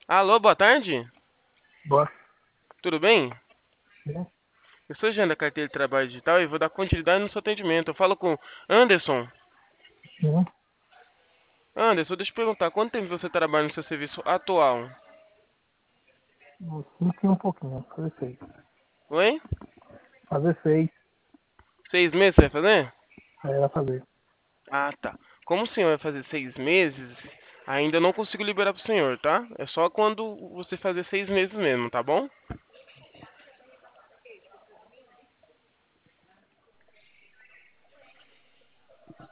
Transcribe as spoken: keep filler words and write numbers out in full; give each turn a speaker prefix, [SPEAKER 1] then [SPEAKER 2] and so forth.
[SPEAKER 1] Alô, boa tarde.
[SPEAKER 2] Boa.
[SPEAKER 1] Tudo bem?
[SPEAKER 2] Sim,
[SPEAKER 1] Eu sou Jean da carteira de trabalho digital e vou dar continuidade no seu atendimento. Eu falo com Anderson.
[SPEAKER 2] sim.
[SPEAKER 1] Anderson, deixa eu te perguntar, quanto tempo você trabalha no seu serviço atual?
[SPEAKER 2] Uns cinco e um pouquinho. Fazer seis.
[SPEAKER 1] Oi?
[SPEAKER 2] Fazer seis.
[SPEAKER 1] Seis meses você vai fazer?
[SPEAKER 2] Aí era fazer.
[SPEAKER 1] Ah, tá. Como o senhor vai fazer seis meses, ainda não consigo liberar pro senhor, tá? É só quando você fazer seis meses mesmo, tá bom?